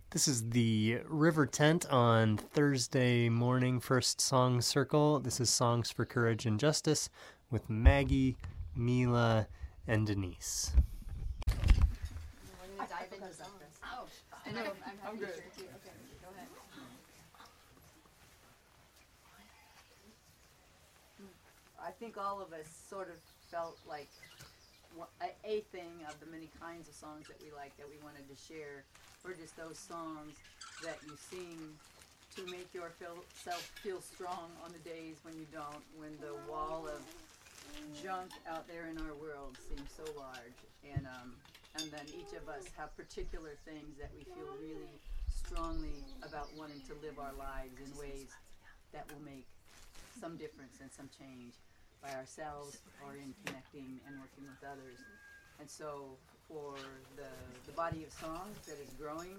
This is the River Tent on Thursday morning, First Song Circle. This is Songs for Courage and Justice with Maggie, Mila, and Denise. We're going to dive into songs. Oh, I know. I'm good. Too. Okay, go ahead. I think all of us sort of felt like a thing of the many kinds of songs that we like that we wanted to share were just those songs that you sing to make yourself feel strong on the days when you don't, when the wall of junk out there in our world seems so large. And then each of us have particular things that we feel really strongly about wanting to live our lives in ways that will make some difference and some change by ourselves or in connecting and working with others. And so for the body of songs that is growing,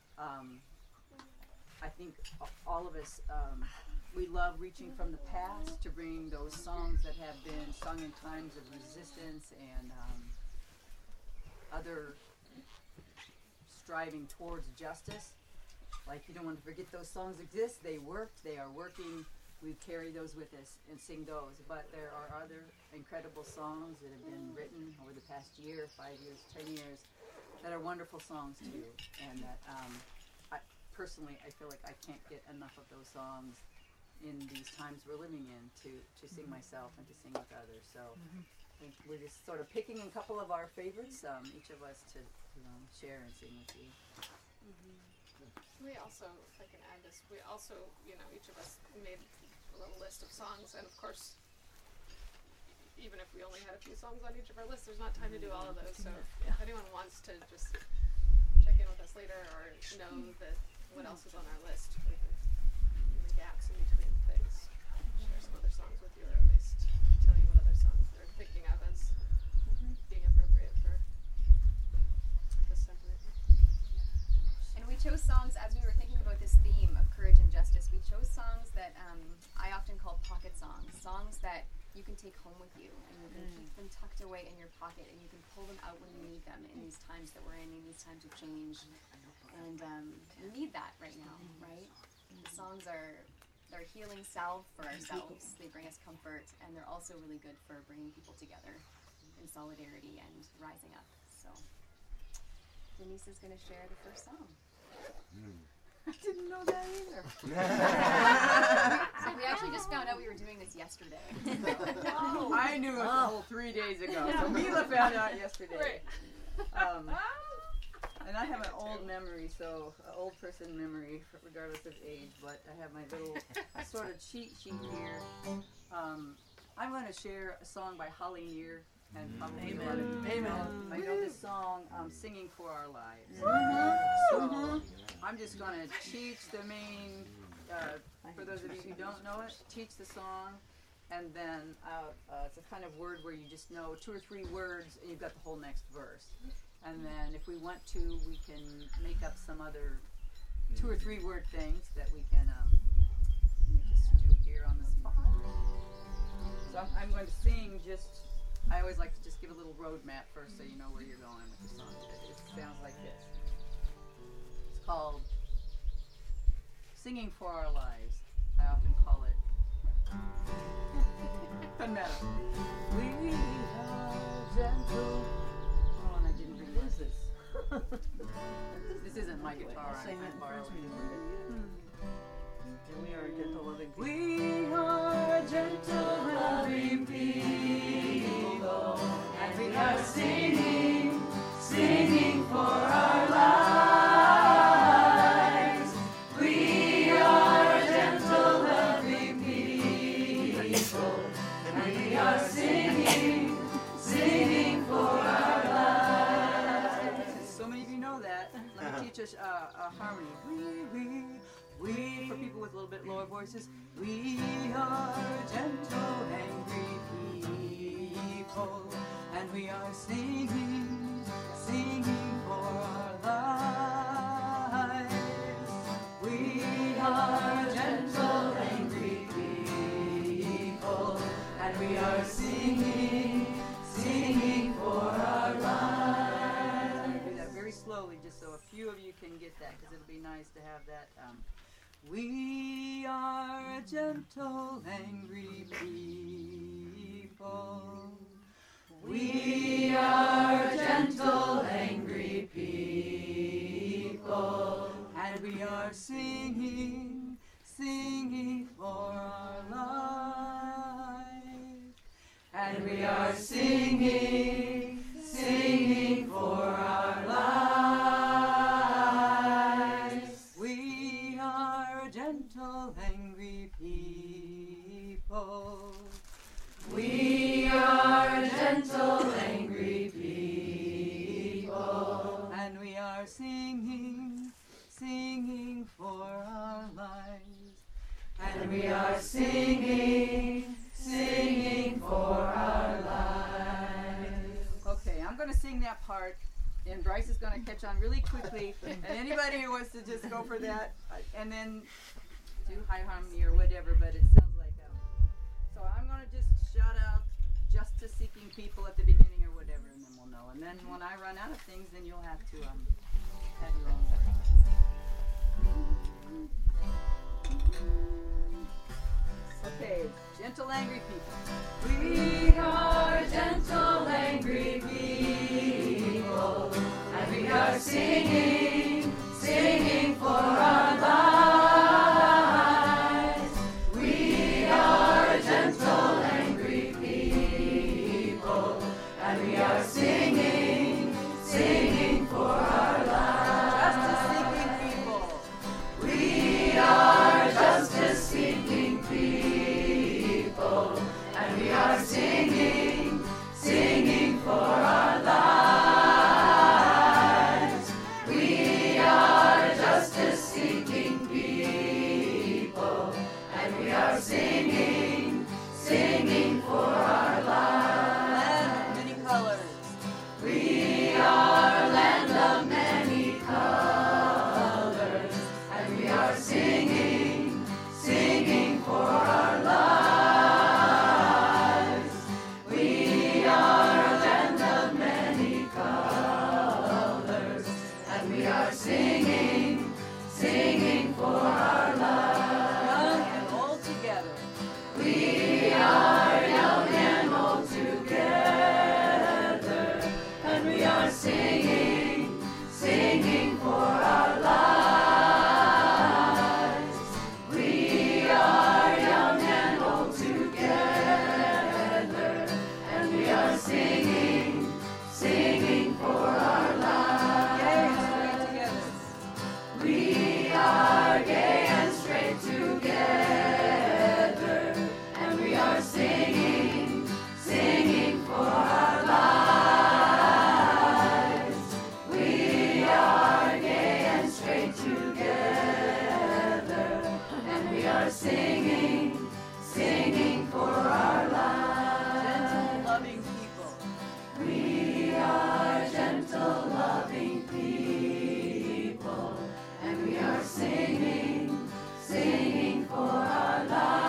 I think all of us, we love reaching from the past to bring those songs that have been sung in times of resistance and other striving towards justice. Like, you don't want to forget those songs exist. They worked. They are working. We carry those with us and sing those. But there are other incredible songs that have been written over the past year, 5 years, 10 years, that are wonderful songs too. And that personally, I feel like I can't get enough of those songs in these times we're living in to sing myself and to sing with others. So I think we're just sort of picking a couple of our favorites, each of us to share and sing with you. We also, if I can add this, we also, each of us made a little list of songs, and of course, even if we only had a few songs on each of our lists, there's not time to do all of those, so if anyone wants to just check in with us later or know what else is on our list, we can, in the gaps in between things, share some other songs with you, or at least tell you what other songs we're thinking of as being appropriate for this sentiment. And we chose songs, as we were thinking about this theme of courage and justice, we chose songs that I often call pocket songs that you can take home with you, and you can keep them tucked away in your pocket, and you can pull them out when you need them in these times that we're in these times of change. And we need that right now, right? The songs they're healing salve for ourselves. They bring us comfort, and they're also really good for bringing people together in solidarity and rising up. So Denise is going to share the first song. I didn't know that either. So we actually just found out we were doing this yesterday. I knew it a whole 3 days ago. So Mila found out yesterday. And I have an old memory, so an old person memory, regardless of age. But I have my little sort of cheat sheet here. I'm going to share a song by Holly Near. And probably I know this song, Singing for Our Lives. So I'm just going to teach the main, for those of you who don't know it, teach the song, and then it's a kind of word where you just know 2 or 3 words, and you've got the whole next verse. And then if we want to, we can make up some other 2 or 3 word things that we can just do here on the spot. So I'm going to sing just... I always like to just give a little roadmap first so you know where you're going with the song. It sounds like this. It's called Singing for Our Lives. I often call it. Doesn't matter. We are gentle. Oh, and I didn't realize this. This isn't my guitar. I borrowed it. We are gentle, loving people. We are gentle, loving people, and we are singing, singing for our lives. We are gentle, loving people, and we are singing, singing for our lives. So many of you know that. Let me teach us a harmony. We, for people with a little bit lower voices, we are gentle, angry people, and we are singing, singing for our lives. We are gentle, angry people, and we are singing, singing for our lives. Do that very slowly, just so a few of you can get that because it'll be nice to have that. We are a gentle, angry people. We are gentle, angry people. And we are singing, singing for our life. And we are singing, singing for our lives. We are a gentle, angry people. We are gentle, angry people. And we are singing, singing for our lives. And we are singing, singing for our lives. Okay, I'm going to sing that part, and Bryce is going to catch on really quickly. And anybody who wants to just go for that, and then do high harmony or whatever, but it sounds like so I'm going to just shout out justice-seeking people at the beginning or whatever, and then we'll know. And then when I run out of things, then you'll have to have your own words. Okay, gentle, angry people. We are gentle, angry people, and we are singing, singing for our lives. We are gentle, angry people, and we are singing, singing for our lives. Justice-seeking people. We are justice-seeking people, and we are singing, singing for our lives. We are justice-seeking people, and we are singing, singing for our land of many colors. We are land of many colors, and we are singing, singing for our lives. We are land of many colors, and we are singing, singing for our lives. Young and old together. We are young and old together, and we are singing, singing for our lives. We are young and old together, and we are singing, singing for our lives. Gay and straight together. We are gay and straight together, and we are singing, singing for our lives. We are gay and straight together, and we are singing, singing for our lives. Gentle, loving people. We are gentle, loving people, and we are singing, singing for our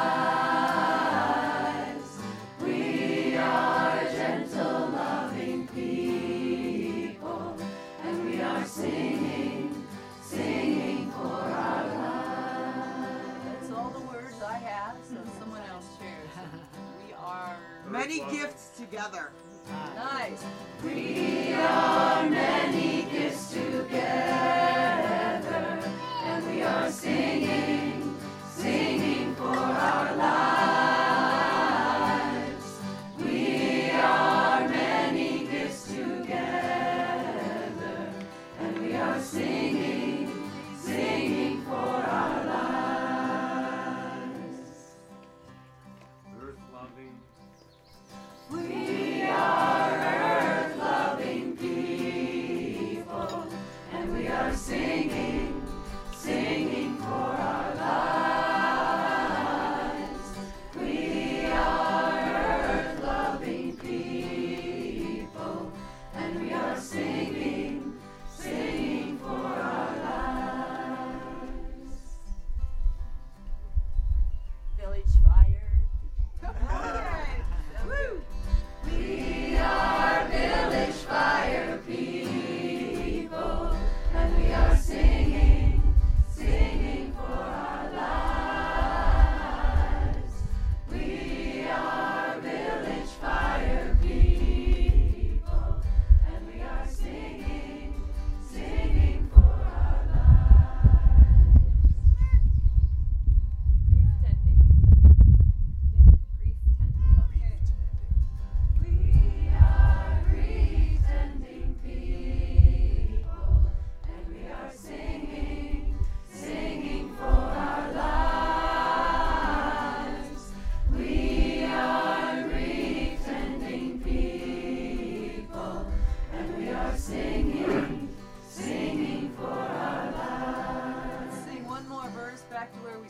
lives. We are gentle, loving people, and we are singing, singing for our lives. That's all the words I have, so someone else shares. We are Many gifts together. nice. We are many gifts together, and we are singing, singing for our lives. We are many gifts together, and we are singing, singing for our lives. Earth-loving. We are earth-loving people.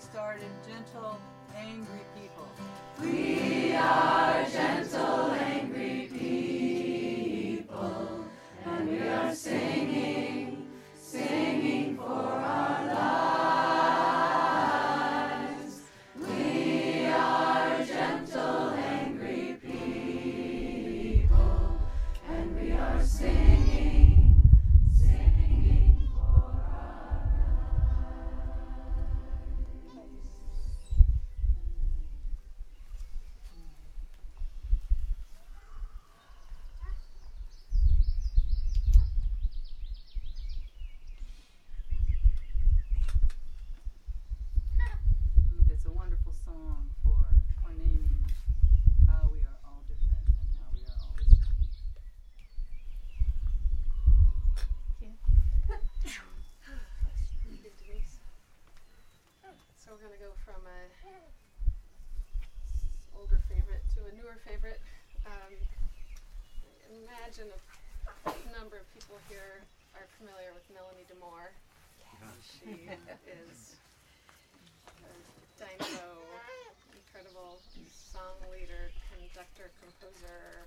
started, gentle, angry people. We are gentle, angry people, and we are singing, singing for our lives. We are gentle, angry people, and we are singing, singing for our It's a wonderful song for naming how we are all different and how we are all the same. Good, Denise. So we're gonna go from a older favorite to a newer favorite. Imagine a number of people here are familiar with Melanie DeMore. She is a dynamo, incredible song leader, conductor, composer.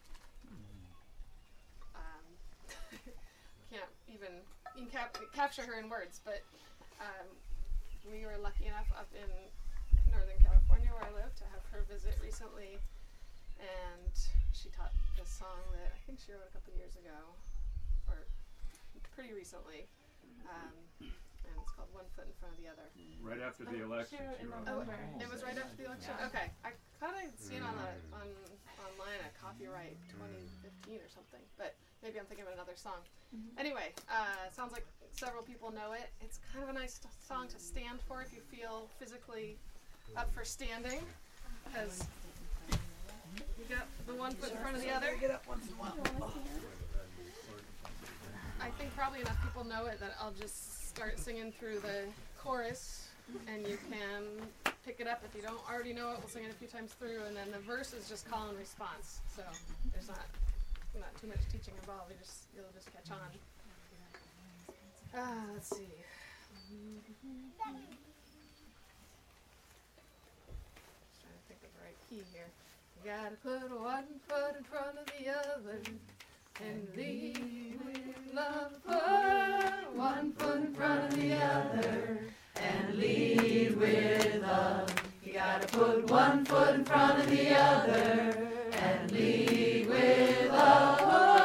Can't even capture her in words, but we were lucky enough up in Northern California where I live to have her visit recently, and she taught this song that I think she wrote a couple years ago, or pretty recently, and it's called One Foot in Front of the Other. Right after the election. She wrote Oh, it. it was right after the election? Yeah. Okay. I thought I'd seen online a copyright 2015 or something, but maybe I'm thinking of another song. Anyway, sounds like several people know it. It's kind of a nice song to stand for if you feel physically up for standing, because you got the one foot in front of the other. Get up once in a while. I think probably enough people know it that I'll just start singing through the chorus, and you can pick it up if you don't already know it. We'll sing it a few times through, and then the verse is just call and response. So there's not too much teaching involved. You'll just catch on. Let's see. Just trying to think of the right key here. You gotta put one foot in front of the other and lead with love. Put one foot in front of the other and lead with love. You gotta put one foot in front of the other and lead with love.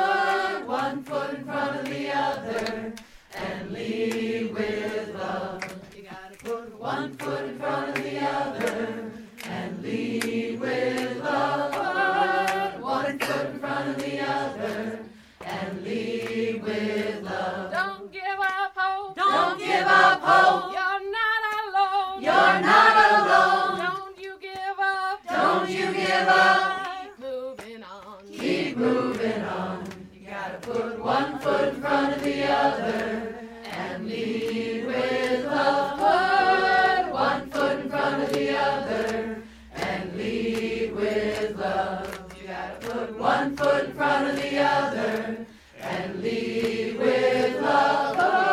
Put one foot in front of the other and lead with love. You gotta put one foot in front of the other and lead with love. Put one foot in front of the other and lead with love. Don't give up hope. Don't give up hope. You're not alone. You're not alone. Don't you give up. Don't you give up. Keep moving on. Keep moving on. You gotta put one foot in front of the other and lead with love. Put one foot in front of the other and lead with love. You gotta put one foot in front of the other and lead with love.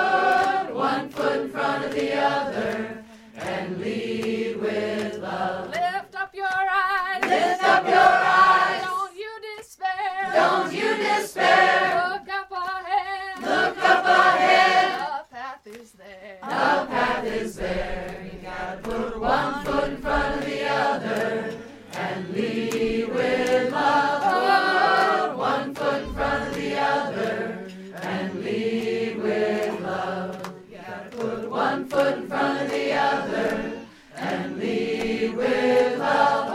Put one foot in front of the other and lead with love. Lift up your eyes. Lift up your eyes. Don't you despair. Don't you despair. Look up ahead. Look up ahead. The path is there. The path is there. You gotta put one foot in front of the other and lead with love. Put one foot in front of the other and lead with love. You gotta put one foot in front of the other and lead with love.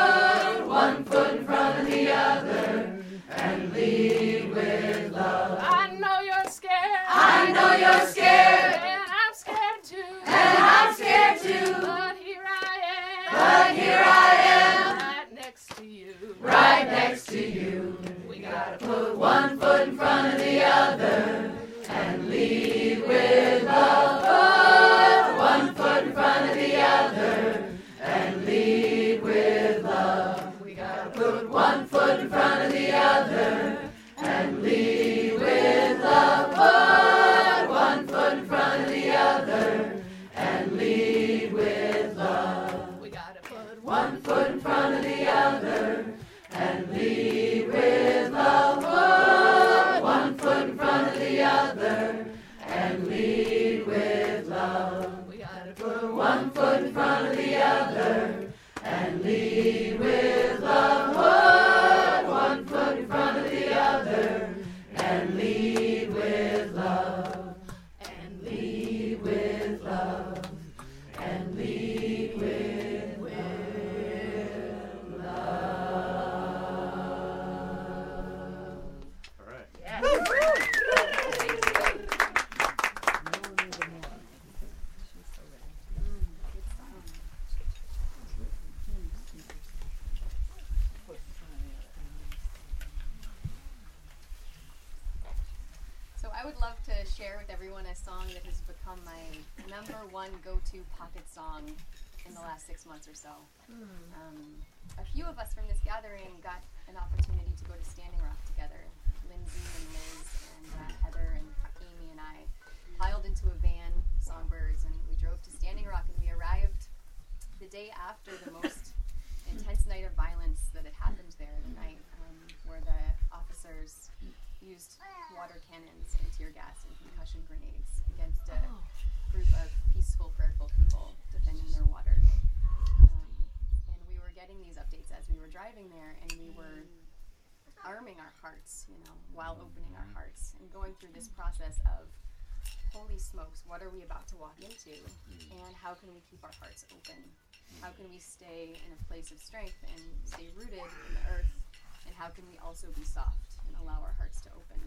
Put one foot in front of the other and lead with love. I know you're scared. I know you're scared. And I'm scared too. And I'm scared too. But here I am. But here I am. Right next to you. Right next to you. We gotta put one foot in front of the other and lead with love. Put love, and lead with love. All right. Yeah. So I would love to share with everyone a song that has become my #1 go-to pocket song in the last 6 months or so. A few of us from this gathering got an opportunity to go to Standing Rock together. Lindsay and Liz and Heather and Amy and I piled into a van, Songbirds, and we drove to Standing Rock, and we arrived the day after the most intense night of violence that had happened there, the night where the officers used water cannons and tear gas and concussion grenades against a group of peaceful, prayerful people defending their water. And we were getting these updates as we were driving there, and we were arming our hearts, while opening our hearts and going through this process of, holy smokes, what are we about to walk into? And how can we keep our hearts open? How can we stay in a place of strength and stay rooted in the earth? And how can we also be soft and allow our hearts to open?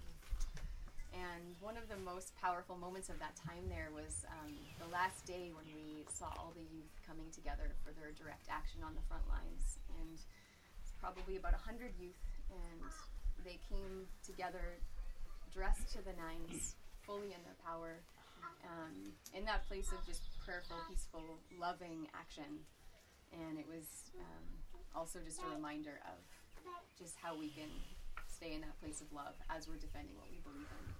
And one of the most powerful moments of that time there was the last day when we saw all the youth coming together for their direct action on the front lines. And it's probably about 100 youth, and they came together dressed to the nines, fully in their power, in that place of just prayerful, peaceful, loving action. And it was also just a reminder of just how we can stay in that place of love as we're defending what we believe in.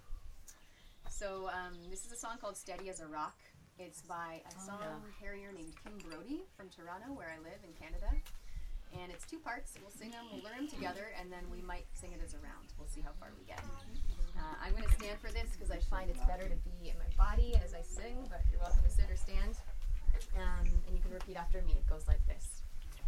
So this is a song called Steady as a Rock. It's by a song harrier named Kim Brody from Toronto, where I live in Canada. And it's 2 parts. We'll sing them, we'll learn them together, and then we might sing it as a round. We'll see how far we get. I'm going to stand for this because I find it's better to be in my body as I sing, but you're welcome to sit or stand. And you can repeat after me. It goes like this.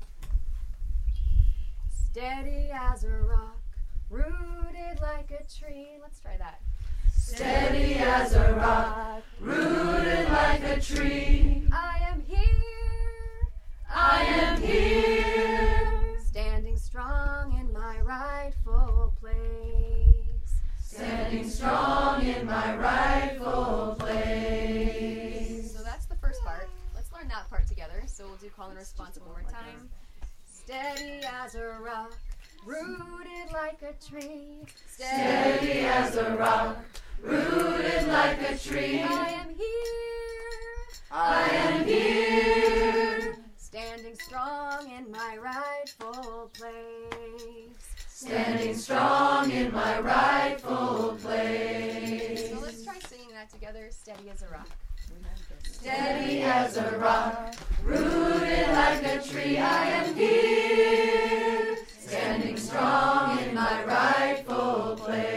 Steady as a rock, rooted like a tree. Let's try that. Steady as a rock, rooted like a tree. I am here. I am here. Standing strong in my rightful place. Standing strong in my rightful place. So that's the first part. Let's learn that part together. So we'll do call and response one more time. Steady as a rock, rooted like a tree. Steady as a rock, rooted like a tree. I am here. I am here. Standing strong in my rightful place. Standing strong in my rightful place. So let's try singing that together. Steady as a rock. Steady as a rock, rooted like a tree. I am here. Standing strong in my rightful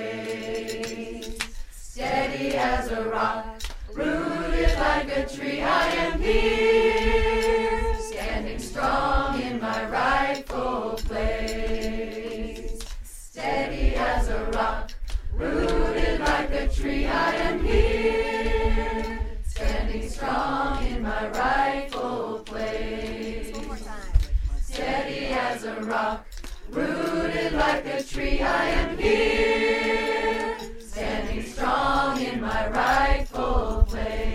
place. Steady as a rock, rooted like a tree. I am here. Standing strong in my rightful place. Steady as a rock, rooted like a tree. I am here. Standing strong in my rightful place. One more time. Steady as a rock, rooted like a tree. I am here. Standing strong in my rightful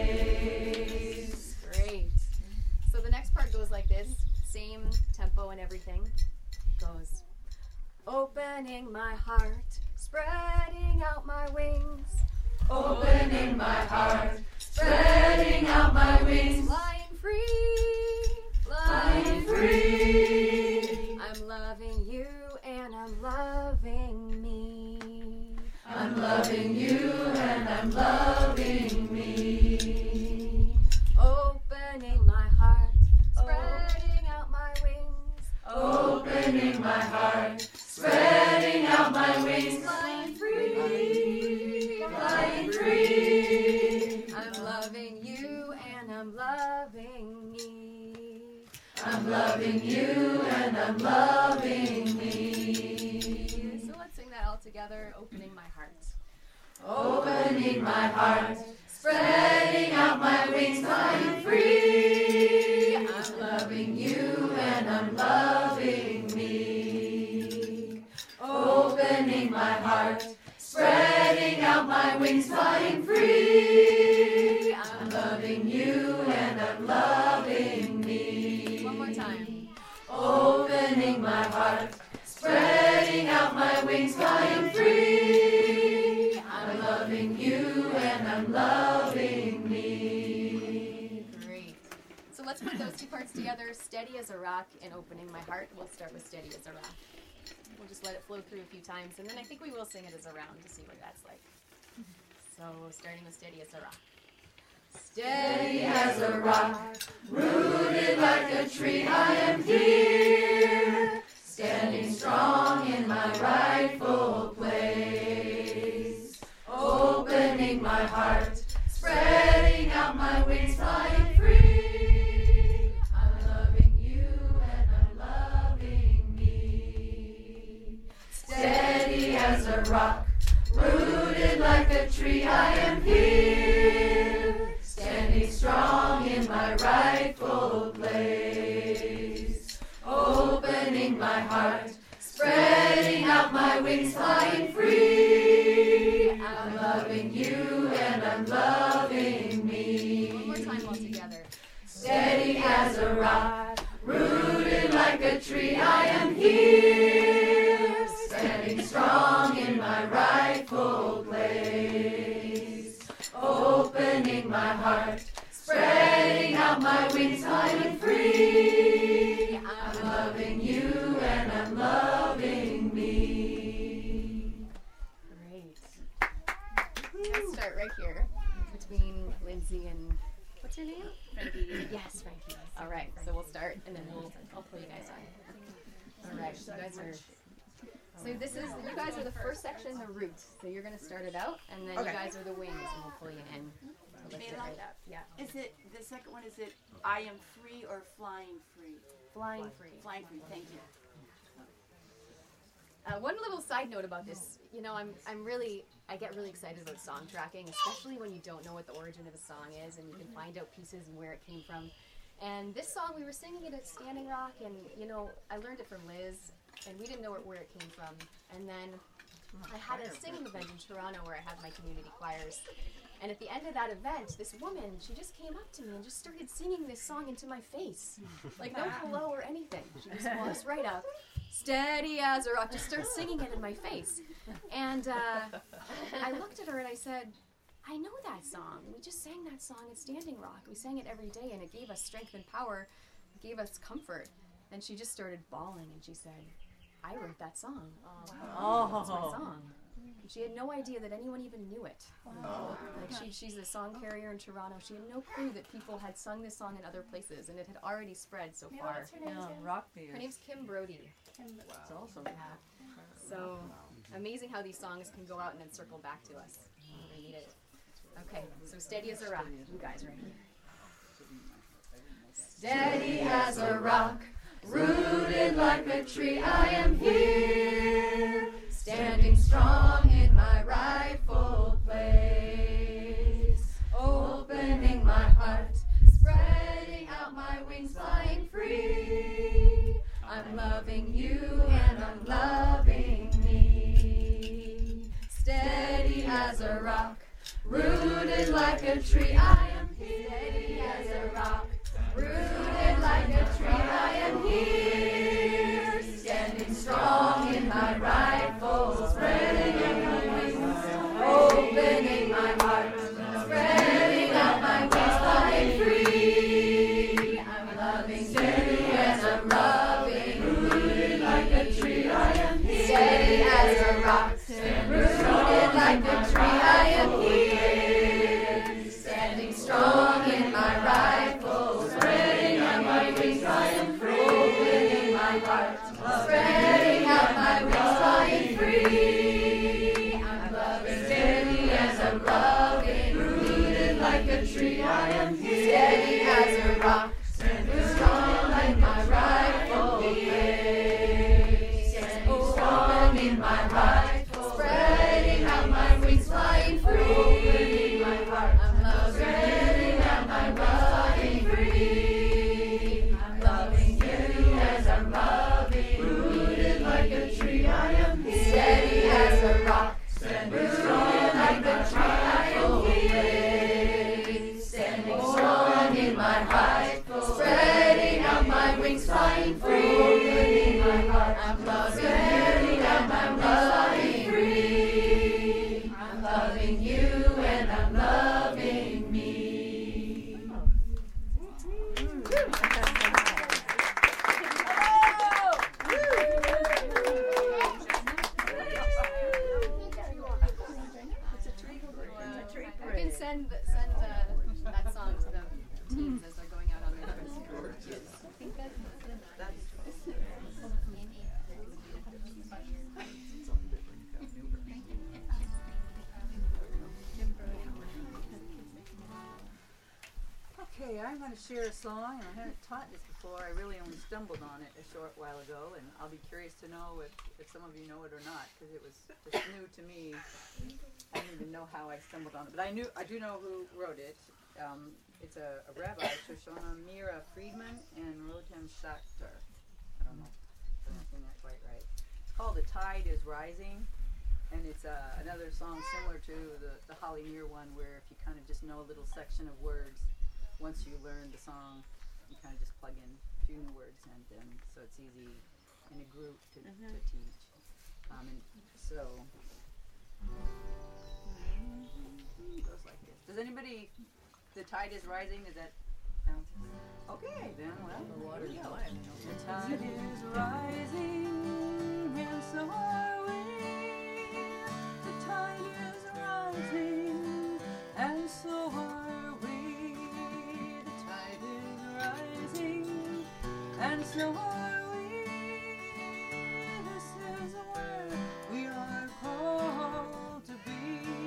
place. Great. So the next part goes like this. Same tempo and everything. Goes. Opening my heart, spreading out my wings. Opening my heart, spreading out my wings. Flying free, Flying free. I'm loving you and I'm loving me. I'm loving you and I'm loving me. Opening my heart, spreading out my wings. Opening my heart, spreading out my wings. Flying free, Flying free. I'm loving you and I'm loving me. I'm loving you and I'm loving me. So let's sing that all together. Opening my heart. Opening my heart, spreading out my wings. let's put those two parts together. Steady as a rock and opening my heart. We'll start with steady as a rock. We'll just let it flow through a few times, and then I think we will sing it as a round to see what that's like. So starting with steady as a rock. Steady as a rock, rooted like a tree, I am here, standing strong in my rightful place, opening my heart, spreading out my wings, flying free. I'm loving you and I'm loving me. Steady as a rock, rooted like a tree, I am here, standing strong in my rightful place, opening my heart, spreading out my wings, flying free. I'm loving you and I'm loving me. One more time all together. Steady as a rock, rooted like a tree, I am here, standing strong in my rightful place, opening my heart, spreading out my wings, flying free. I'm loving you and I'm loving me. Great. Let's start right here between Lindsay and what's your name? Frankie. Yes, Frankie. All right, so we'll start and then I'll pull you guys on. All right, you guys are. So you guys are the first section, the root. So you're gonna start it out, and then you guys are the wings, and we'll pull you in. So lift it right up. Yeah. Is it the second one? Is it I am free or flying free? Flying free. Flying free. Thank you. One little side note about this, you know, I get really excited about song tracking, especially when you don't know what the origin of a song is, and you can find out pieces and where it came from. And this song, we were singing it at Standing Rock, and you know, I learned it from Liz, and we didn't know where it came from. And then I had a singing event in Toronto where I had my community choirs. And at the end of that event, this woman, she just came up to me and just started singing this song into my face. Like no hello or anything. She just walks right up, steady as a rock, just starts singing it in my face. And I looked at her and I said, I know that song. We just sang that song at Standing Rock. We sang it every day and it gave us strength and power. It gave us comfort. And she just started bawling and she said, I wrote that song. That's my song. And she had no idea that anyone even knew it. Like she's a song carrier in Toronto. She had no clue that people had sung this song in other places, and it had already spread so far. What's her name? Rockbeard. Her name's Kim Brody. That's awesome. So amazing how these songs can go out and then circle back to us when we need it. Okay, so steady as a rock. You guys right here. Steady as a rock, rooted like a tree, I am here, standing strong in my rightful place, opening my heart, spreading out my wings, flying free. I'm loving you and I'm loving me. Steady as a rock, rooted like a tree, I am here. Steady as a rock, rooted like a tree, I am here, standing strong in my rightful, spreading out my wings, opening my heart, spreading out my wings, flying free. I'm loving steady as a loving, rooted like a tree, I am here, steady as a rock, rooted like a tree, I am here, standing strong in my rightful, spreading out my wings, flying free, opening my heart, spreading out my wings, flying free. I'm loving steady as a loving, rooted like a tree, I am here, steady as a rock, standing strong in my rightful place, standing strong in my rightful, spreading out my wings, flying free, opening my heart, I'm loving, spreading out my wings, flying free. I'm loving you as I'm loving, rooted like a tree, I am here, steady as a rock, standing strong like a tree, I am here, standing strong in my rightful Okay, I'm going to share a song, and I haven't taught this before. I really only stumbled on it a short while ago, and I'll be curious to know if some of you know it or not, because it was just new to me. I didn't even know how I stumbled on it, but I do know who wrote it. It's a rabbi, Shoshana Mira Friedman and Rotem Shachter. I don't know if I'm saying that quite right. It's called "The Tide Is Rising," and it's another song similar to the Holly Near one, where if you kind of just know a little section of words, once you learn the song, you kind of just plug in a few new words, and so it's easy in a group to teach. And so it goes like this. Does anybody? The tide is rising. Does that sound? Okay, then. Well, the water's flying. The tide is rising, and so are we. The tide is rising, and so are we. The tide is rising, and so are we. This is where we are called to be.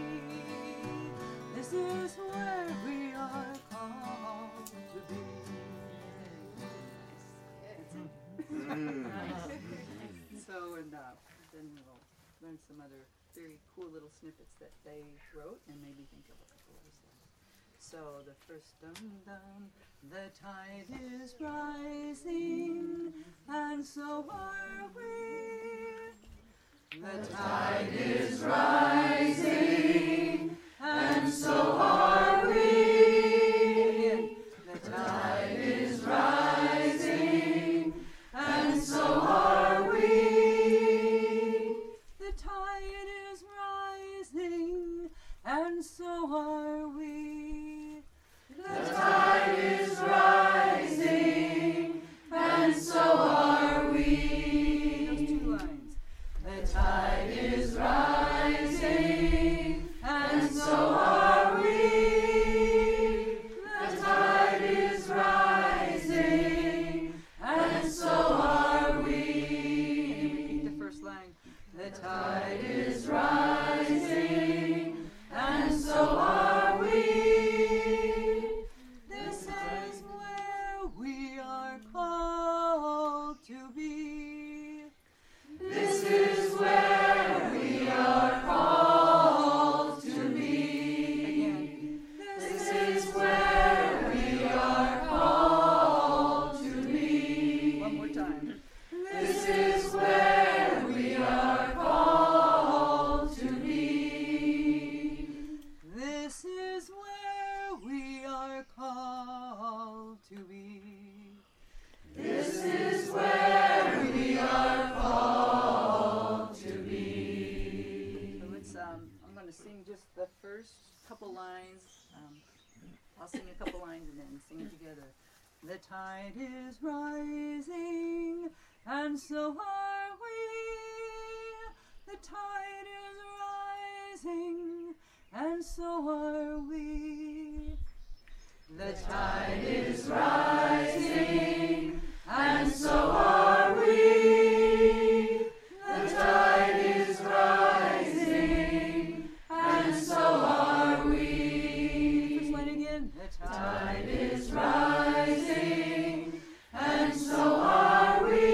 This is where we are called to be. So, and then we'll learn some other very cool little snippets that they wrote, and maybe think of a couple ourselves. So the first dum-dum, the tide is rising, and so are we. The tide is rising, and so are we. The tide is rising, and so are we. The tide is rising, and so are we. The tide is rising, and so are we. Those two lines. The tide is rising, and so are we. The tide is rising, and so are we. Repeat the first line. The tide is rising, and so are we. This is where we are called to be. This is where we are called to be. Again. This is where we are called to be. One more time. This is where we are called to be. This is where we are called to be. This is where we are called to be. So let's, I'm going to sing just the first couple lines. I'll sing a couple lines and then sing it together. The tide is rising, and so are we. The tide is rising, and so are we. The tide is rising, and so are we. The tide is rising, and so are we. First line again. The tide is rising, and so are we.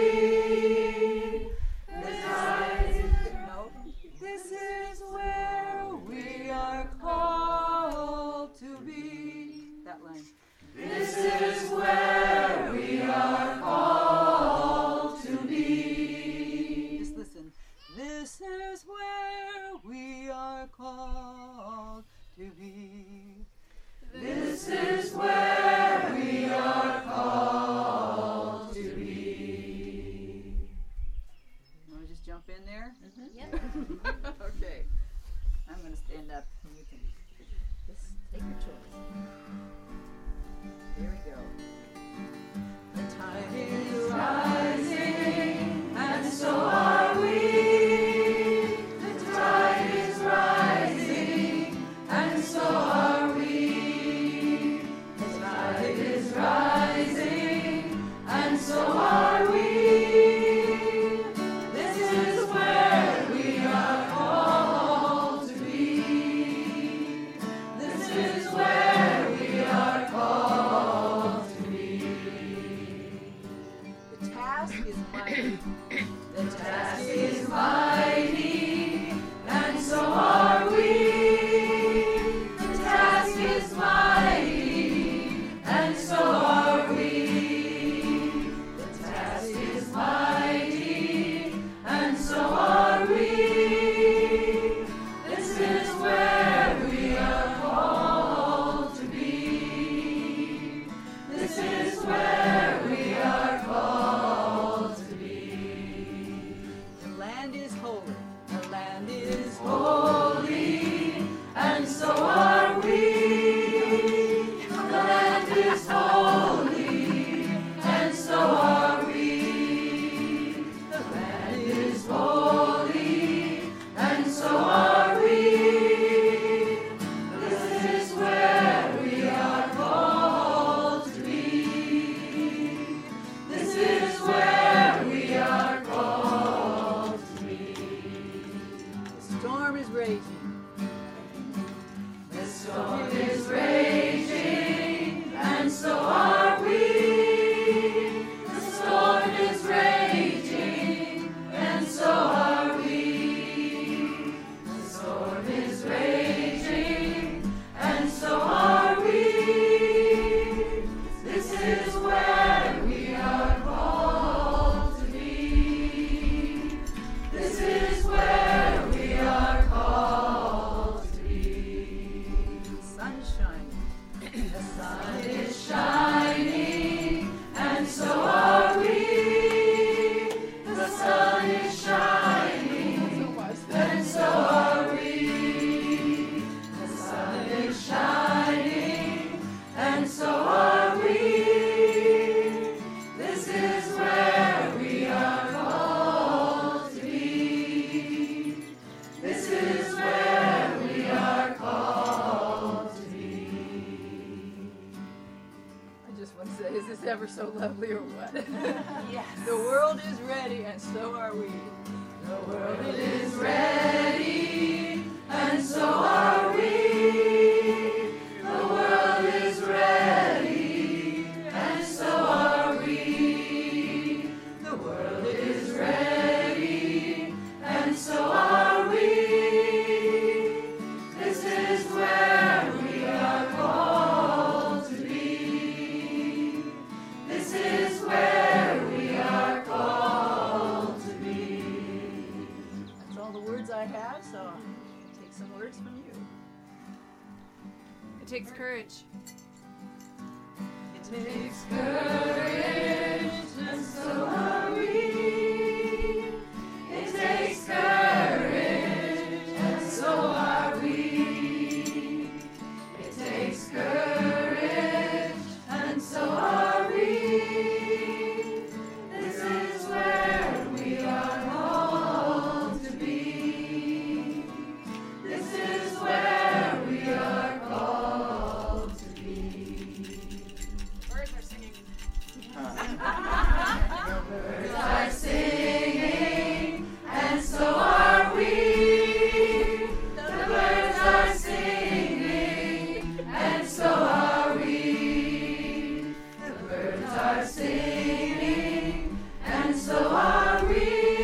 The tide is This is where we are called to be. That line. This is where we are called to be. Just listen. This is where we are called to be. This is where we are called to be. You want to just jump in there? Yep. Okay. I'm going to stand up and you can just take your choice. Here we go. is holy, and so are we. The land is holy, and so are we. This is where we are called to be. This is where we are called to be. The storm is raging. The storm is raging, and so are we. The storm is raging, and so are we. The storm is raging, and so are we. This is where we are called to be. This is where we are called to be. The sun is shining. The sun is shining, and so are we. The sun is shining, and so are we. The sun is shining, and so are we. This is where we are called to be. This is where we are called to be. I just want to say, is this ever so lovely or what? Yes. The world is ready, and so are we. The world is ready, and so are we. The world is ready, and so are we. The world is ready, and so are we. This is where we are called to be. This is where we are called to be. That's all the words I have, so take some words from you. It takes courage. It takes courage, and so are we. It takes courage, and so are we. It takes courage, and so are we. This is where we are called to be. This is where we are called to be. Birds are singing. Birds are singing, and so are we. The birds are singing, and so are we. The birds are singing, and so are we.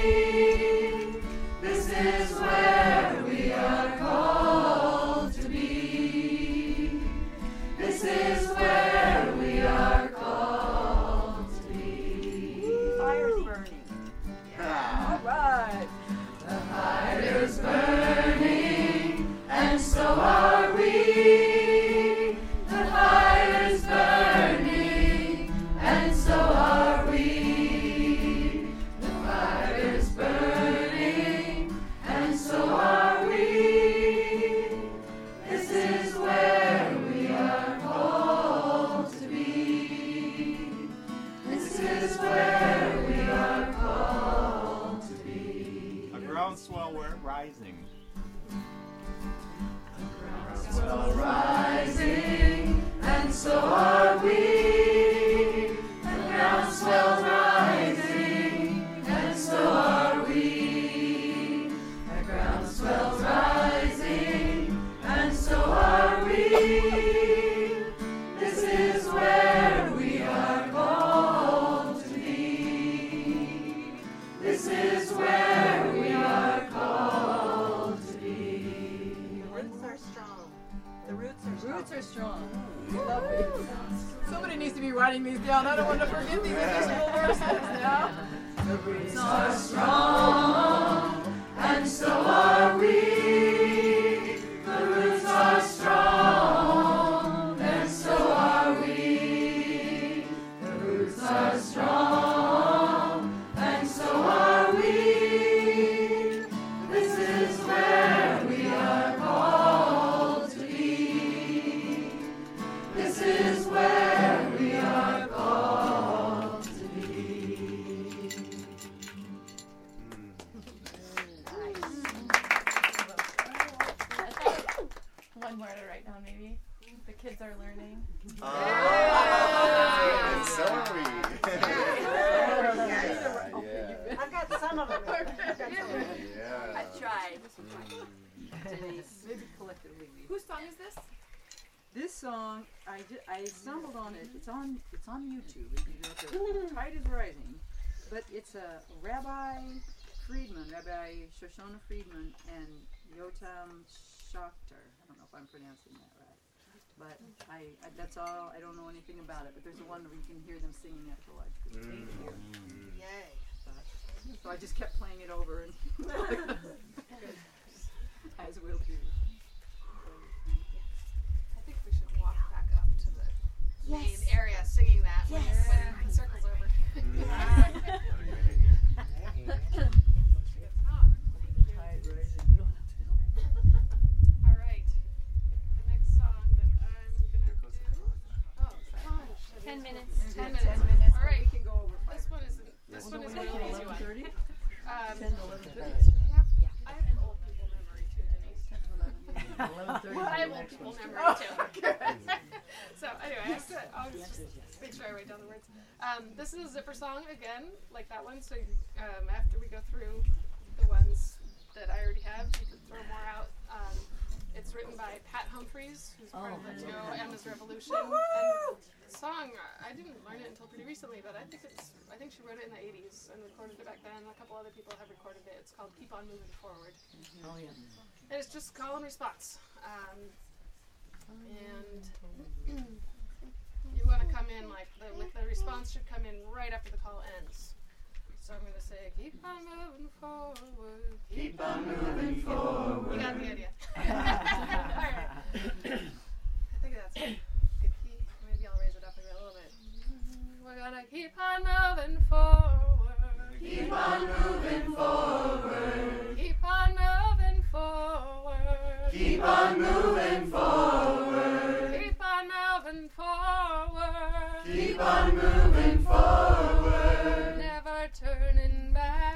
This is where we are called to be. This is where we are called to be. Fire's burning. All right. The fire is burning, and so are we. The fire is burning, and so are we. The fire is burning, and so are we. This is where we are called to be. This is where we are called to be. A groundswell rising. Groundswell rising, and so are we. The groundswell rising, and so are we. The groundswell rising, and so are we. This is where we are called to be. This is where we are called to be. The roots are strong. The roots are The strong. roots are strong. Lovely. Somebody needs to be writing these down. I don't want to forget these additional verses now. The roots are strong, and so are we. The roots are strong, and so are we. The roots are strong, and so are we. This is where we are called to be. This is where Yeah. I've tried. Denise, maybe collectively we. Whose song is this? This song, I stumbled on it. It's on YouTube. If you go to Tide is Rising, but it's a Rabbi Shoshana Friedman, and Yotam Shachter. I don't know if I'm pronouncing that right, but I that's all. I don't know anything about it. But there's a one where you can hear them singing at the large group. Yay. So I just kept playing it over, and as we'll do. I think we should walk back up to the main area singing that when the circle's over. All right. The next song that I'm gonna do. Oh, sorry. 10 minutes. 10 minutes. 10 minutes. All right. We can go over 5. This one is a really easy one. 11:30. 10 to 11:30. I have old people memory too, Denise. 11:30. I have old people memory too. So anyway, I'll just make sure I write down the words. This is a zipper song again, like that one. So after we go through the ones that I already have, you can throw more out. It's written by Pat Humphries, who's part of Latino Emma's Revolution. And the song, I didn't learn it until pretty recently, but I think she wrote it in the 80s and recorded it back then. A couple other people have recorded it. It's called Keep On Moving Forward. Oh yeah. And it's just call and response. And you want to come in like the response should come in right after the call ends. So I'm going to say, keep on moving forward. Keep on moving forward. You got the idea. Alright. I think that's a good key. Maybe I'll raise it up a little bit. We're going to keep on moving forward. Keep on moving forward. Keep on moving forward. Keep on moving forward. Keep on moving forward. Keep on moving forward. Never turning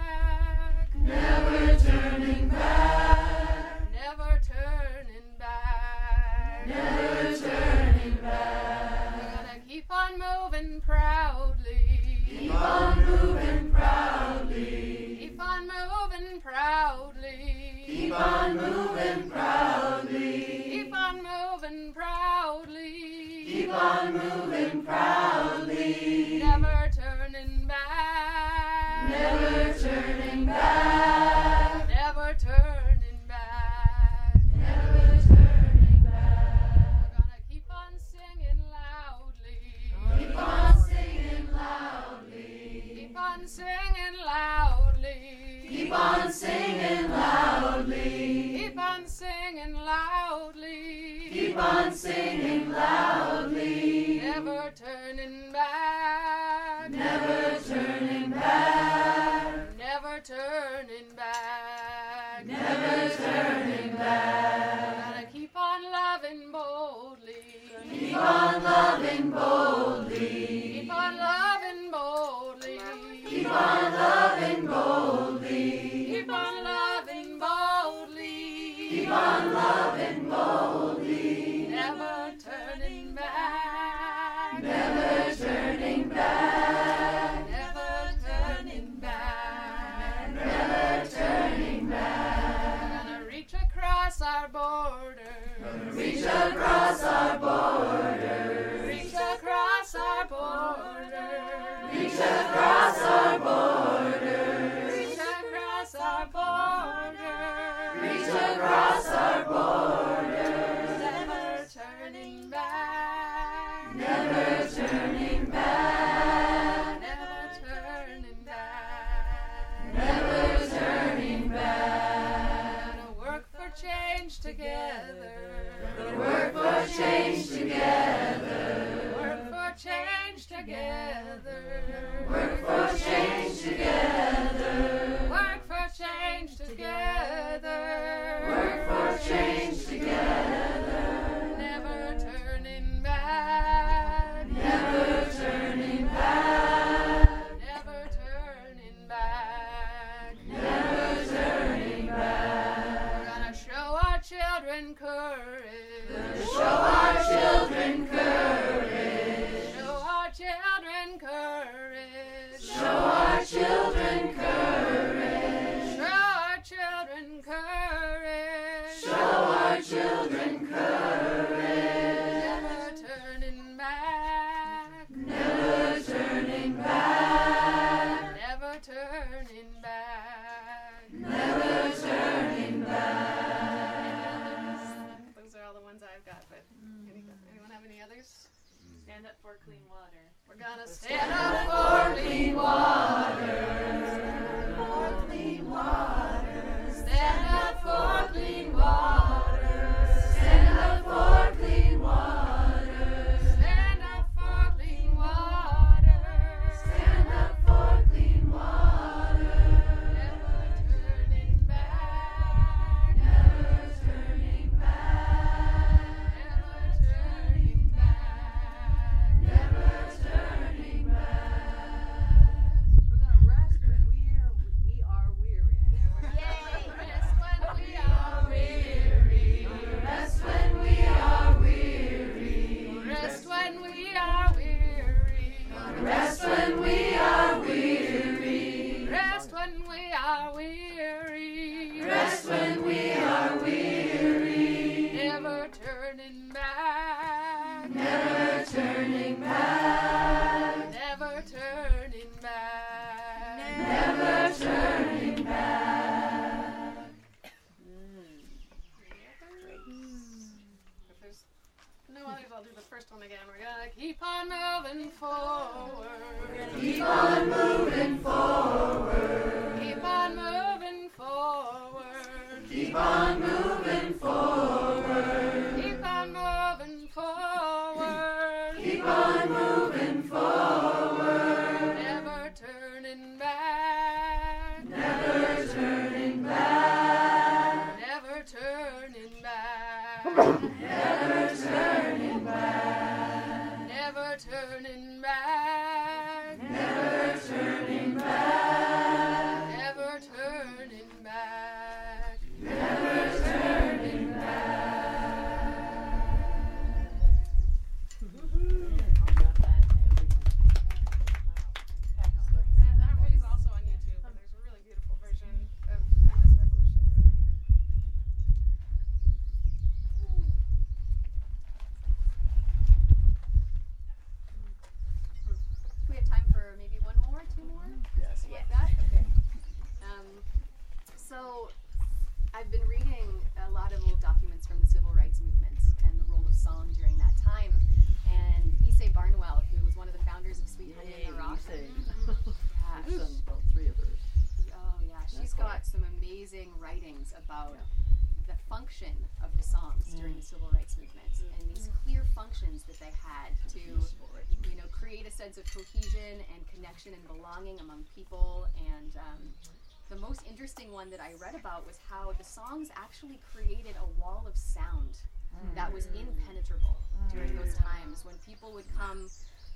back. Never turning back. Never turning back. Never turning back. We're gonna keep on moving proudly. Keep on moving proudly. Keep on moving proudly. Keep on moving proudly. Keep on moving proudly. Keep on moving proudly. Never turning back. Never turning back. Never turning back. Never turning back. We're gonna keep on singing loudly. Keep on singing loudly. Keep on singing loudly. Keep on singing loudly. Keep on singing loudly. Keep on singing loudly. Never turning back. Never turning back. Never turning back. Never turning back. Gotta keep on loving boldly. Keep on loving boldly. Keep on loving boldly. Keep on loving boldly. Keep on loving boldly. Keep on loving boldly. Never turning back. Never turning back. Never turning back. Never turning back. Gonna reach across our border. Reach across our border. Reach across our border. Reach across our border. Reach across our border. Reach across our border. Never turning back. Never turning back. Never turning back. Never turning back. Gonna work for change together. Work for change together. Work for change together. Work for change together. Work for change together. Work for change together. Never turning back. Never turning back. Never turning back. Never turning back. We're gonna show our children courage. Show our children courage. Show our children courage. Show our children courage. Stand up for clean water. We're gonna stand up for clean water. Stand up for clean water. Stand up for clean water. Stand up for clean water. Stand up for clean water. Never turning back. Never turning back. Never turning back. Never turning back. We're gonna rest when we are weary. Yay! Rest when we are weary. Rest when we are weary. Rest when we are weary. Rest when we are weary. Rest when we are weary. Rest when we are weary. Never turning back. Never turning back. Never turning back. Never turning back. If there's no others, I'll do the first one again. We're gonna keep on moving forward. Keep on moving forward. Keep on moving forward. Keep on moving forward. Keep on moving forward. Keep on moving forward. Never turning back. Never turning back. Never turning back. Never turning back. Never turning back. Never turning back. Never turning back. Never turning back. And that one is also on YouTube, and there's a really beautiful version of Endless Revolution doing it. We have time for maybe one more, two more? Yes. Like that? Okay. So I've been reading a lot of old documents from the civil rights movement and the role of song during that time. And Issei Barnwell, who was one of the founders of Sweet Honey in the Rock. I've done about 3 of hers. Oh yeah, she's got some amazing writings about the function of the songs during the civil rights movement and these clear functions that they had to, create a sense of cohesion and connection and belonging among people. And the most interesting one that I read about was how the songs actually created a wall of sound that was impenetrable during those times when people would come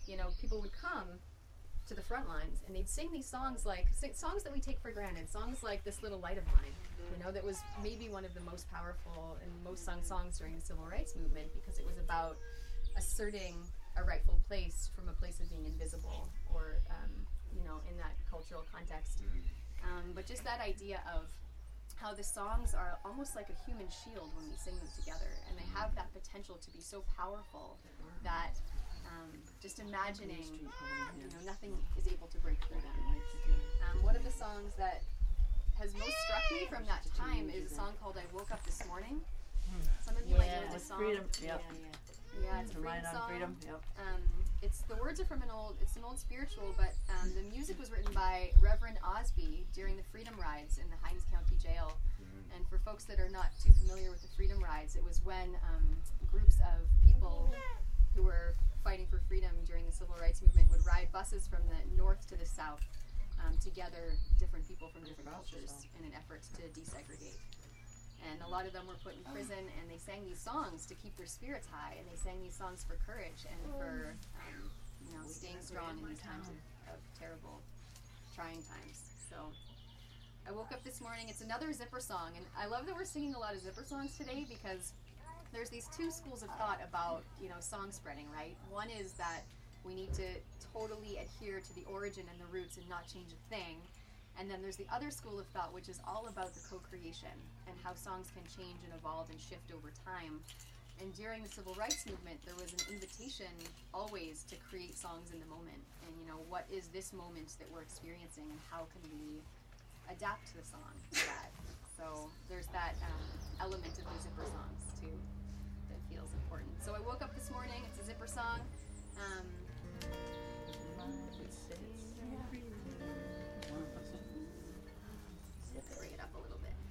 to the front lines and they'd sing these songs songs that we take for granted, songs like This Little Light of Mine, that was maybe one of the most powerful and most sung songs during the civil rights movement because it was about asserting a rightful place from a place of being invisible or, in that cultural context. But just that idea of how the songs are almost like a human shield when we sing them together, and they have that potential to be so powerful that just imagining, nothing is able to break through them. One of the songs that has most struck me from that time is a song called I Woke Up This Morning. Some of you might know this song. Freedom. Yep. Yeah, it's a freedom Relying on song. freedom. Yep. The words are from an old spiritual, but the music was written by Reverend Osby during the Freedom Rides in the Hines County Jail. And for folks that are not too familiar with the Freedom Rides, it was when groups of people who were fighting for freedom during the Civil Rights Movement would ride buses from the north to the south to gather different people from different cultures in an effort to desegregate. And a lot of them were put in prison, and they sang these songs to keep their spirits high, and they sang these songs for courage and for, staying strong in these times of terrible, trying times. So I woke up this morning. It's another Zipper song, and I love that we're singing a lot of Zipper songs today because there's these two schools of thought about, song spreading, right? One is that we need to totally adhere to the origin and the roots and not change a thing. And then there's the other school of thought, which is all about the co-creation and how songs can change and evolve and shift over time. And during the Civil Rights Movement, there was an invitation always to create songs in the moment. And, what is this moment that we're experiencing, and how can we adapt the song to that? So there's that element of the Zipper songs, too, that feels important. So I woke up this morning. It's a Zipper song. Bring it up a little bit.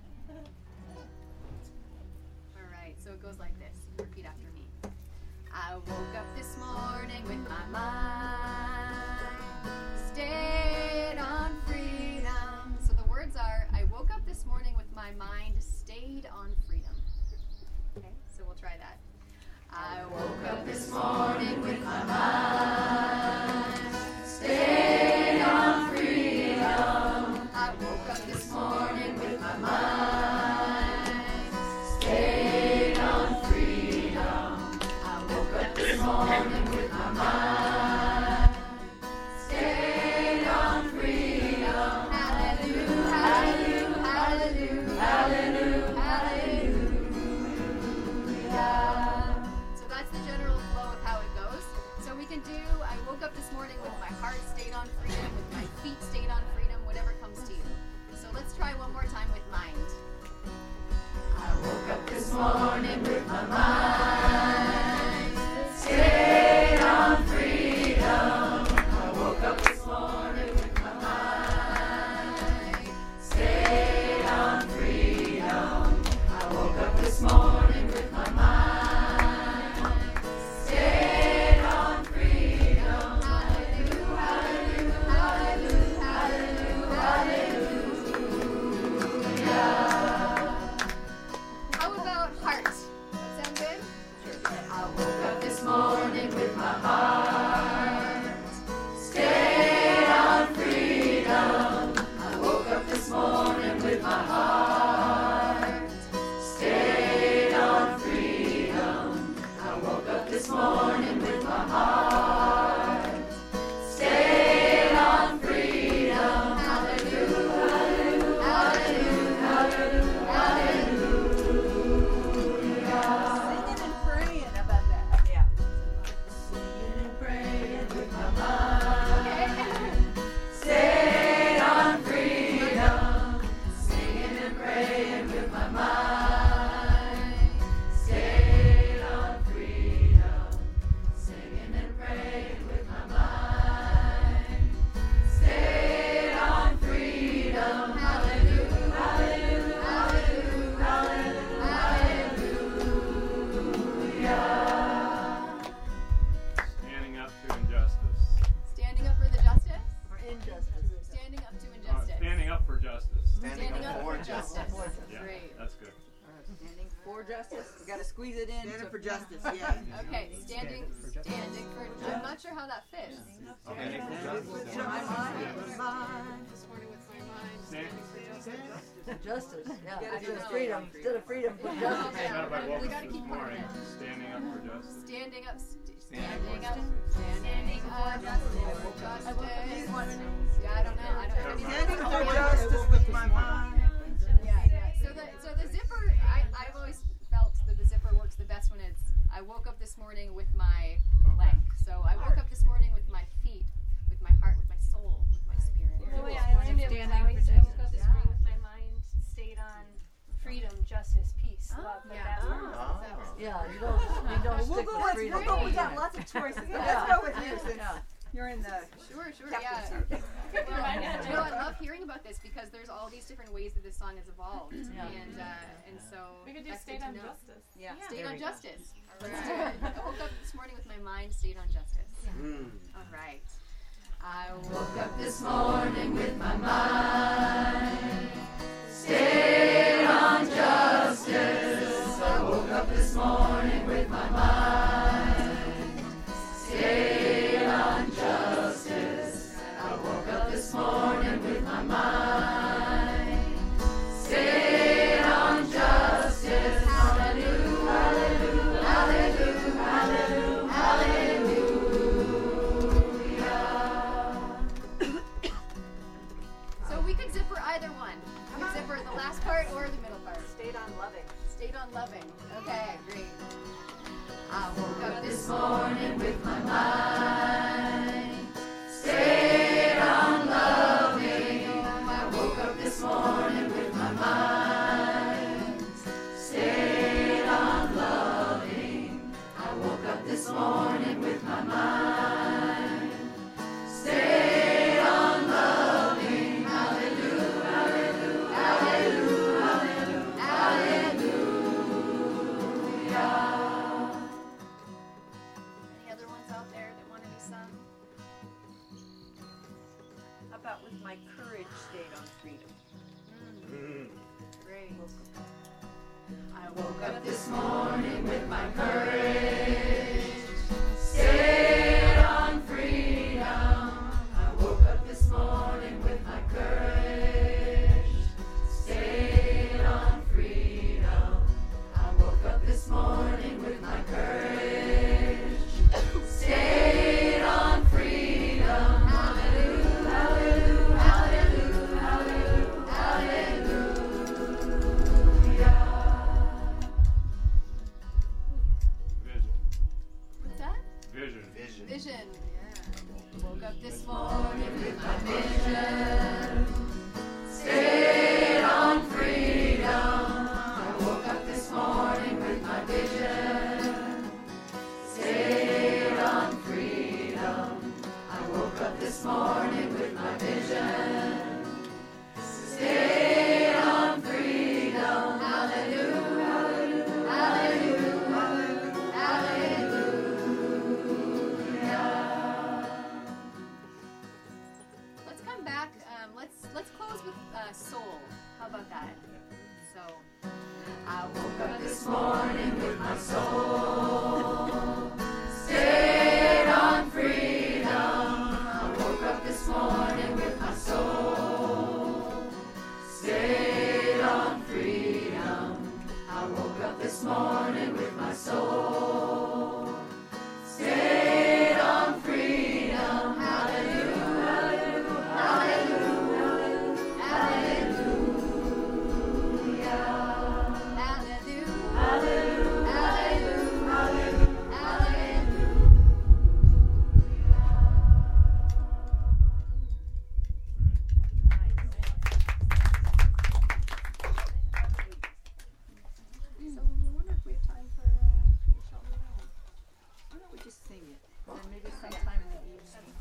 All right, so it goes like this. Repeat after me. I woke up this morning with my mind stayed on freedom. So the words are, I woke up this morning with my mind stayed on freedom. Okay, so we'll try that. I woke up this morning with my mind stayed on freedom. I woke up this morning with my mind stayed on freedom. I woke up this morning with my mind stayed on freedom. Hallelujah, hallelujah, hallelujah, hallelujah, hallelujah. So that's the general flow of how it goes. So we can do, I woke up this morning with my heart stayed on freedom, with my feet stayed on freedom, whatever comes to you. So let's try one more time with mind. I woke up this morning with my mind stayed on freedom. I woke up this morning with my mind stayed on freedom. I woke up this morning with my mind stayed on freedom. Hallelujah, hallelujah, hallelujah, hallelujah. How about heart? That sound good? I woke up this morning with my heart stayed on freedom. I woke up this morning with my heart stayed on freedom. I woke up this morning with my heart stayed on freedom. Hallelujah, hallelujah, hallelujah, hallelujah. Singing and praying about that. Yeah. Singing and praying with my mind Okay. stayed on freedom. Singing and praying with my mind stayed on freedom. Singing and praying with my mind stayed on freedom. Hallelujah, hallelujah, hallelujah, hallelujah. Standing up to injustice. Standing up for the justice? Or injustice. Standing up to injustice. Standing up for justice. Standing up for justice. Yeah, Great. that's good. Standing for justice. You got to squeeze it in. Standing for justice, yeah. Okay, standing for. I'm not sure how that fits. Standing for justice. You know, my mind. This morning with my mind. Standing. Justice. Yeah. Gotta do Instead of it. freedom. Instead of freedom, put justice. That's what I We woke gotta up keep this going. morning. Standing up for justice. Standing up. Standing Standing for up. Standing for justice. Yeah, I don't know. I don't know. Standing for justice with my mind. Yeah. So the zipper, I've always felt that the zipper works the best when it's, I woke up this morning with my leg. So I woke up this morning with my feet, with my heart, with my soul, with my spirit. The way I learned it was I always I woke up this morning with my mind stayed on freedom, justice, peace, love. But Yeah. that works. Yeah, you don't We'll stick go with with, freedom. we'll go with that. Lots of choices. Let's go with you since You're in the Sure, captain's yeah. seat. Well, I love hearing about this because there's all these different ways that this song has evolved, and so We could do that's Stayed good to on know. Yeah. Justice. Stayed on justice. Let's do it. I woke up this morning with my mind stayed on justice. All right. I woke up this morning with my mind stayed on justice. I woke up this morning with my mind stayed on justice. I woke up this morning with my mind stayed on justice. Hallelujah, hallelujah, hallelujah, hallelujah, hallelujah. So we could zipper about with my courage stayed on freedom? Great. I woke up this morning with my courage, stayed on freedom. I woke up this morning with my courage, stayed on freedom. I woke up this morning with my courage, stayed on freedom. Hallelujah, hallelujah, hallelujah, hallelujah, hallelujah. What's that? Vision. Vision. Yeah. Woke up this morning with my Vision, stayed on freedom. I woke up this morning with my vision, stayed on freedom. I woke up this morning with my vision, stayed on freedom. Hallelujah, hallelujah, hallelujah. Let's come back. Let's close with soul. How about that? So, I woke up this morning with my soul, stayed on freedom. I woke up this morning with my soul, stayed on freedom. I woke up this morning with my soul, stayed on freedom. Hallelujah, hallelujah, hallelujah. hallelujah. So I wonder if we have time for You Shall Be Known. Why don't we just sing it? And then maybe sometime in the evening.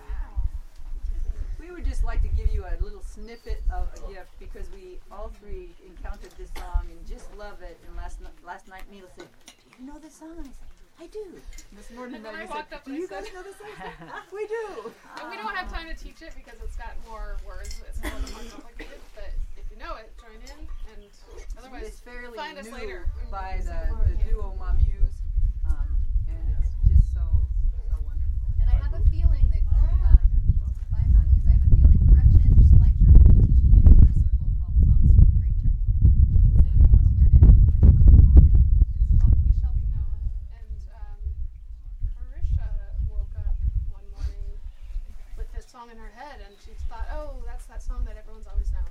We would just like to give you a little snippet of a gift because we all three encountered this song and just love it. And last night Neil said, "Do you know this song?" And I said, "I do." And this morning And when Maggie I walked said, up "Do and I you guys said- know this song?" I said, "We do." And we don't have time to teach it because it's got more words. It's a little more complicated. But if you know it, join in. And otherwise, It's fairly find us new later. by the duo Mamuse, and it's just so wonderful. And I have a feeling that by Matthews, I have a feeling Gretchen Schleicher will be teaching it in our circle called Songs for the Great Turning. So if you want to learn it, what's it called? It's called We Shall Be Known. And Marisha woke up one morning with this song in her head, and she thought, "Oh, that's that song that everyone's always known."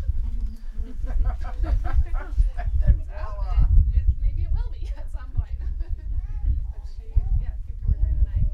Maybe it will be at some point. But she, came to her head tonight.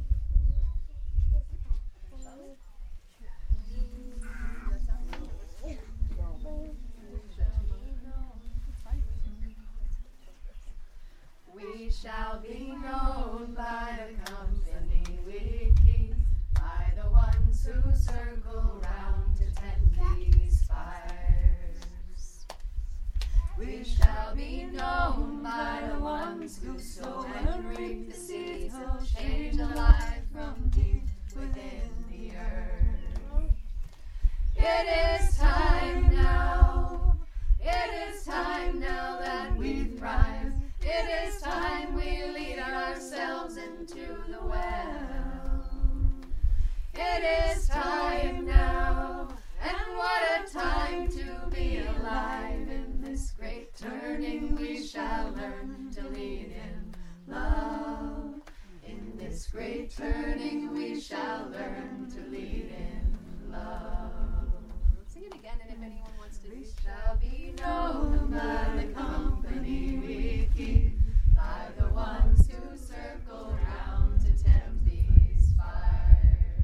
We shall be known by the company we keep, by the ones who circle round to tend these fires. We shall be known by the ones who sow and reap the seeds of change alive from deep within the earth. It is time now. It is time now that we thrive. It is time we lead ourselves into the well. It is time now, and what a time to be alive. In this great turning we shall learn to lead in love. In this great turning we shall learn to lead in love. Sing it again, and if anyone wants to We do shall be known by the company we keep, by the ones who circle round to tempt these fires.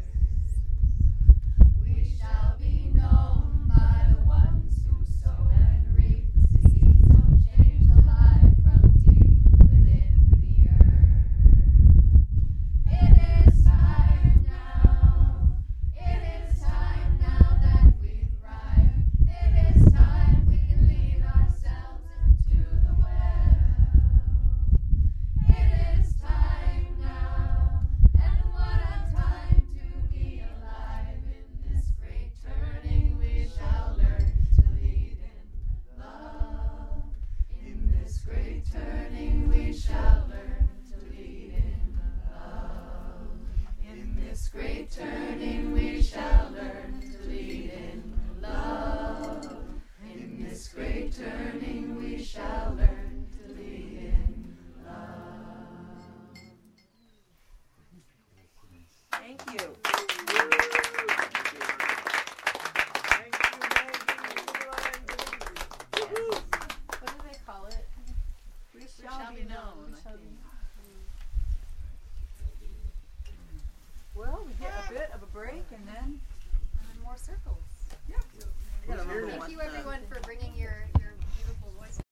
We shall be known by the ones who sow and reap the seeds of change alive from deep within the earth. It is time now. It is time now that we thrive. It is time we lead ourselves into the well. shall be known. We shall be known. Well, we get a bit of a break and then More circles. I gotta remember Thank what you the- everyone for bringing your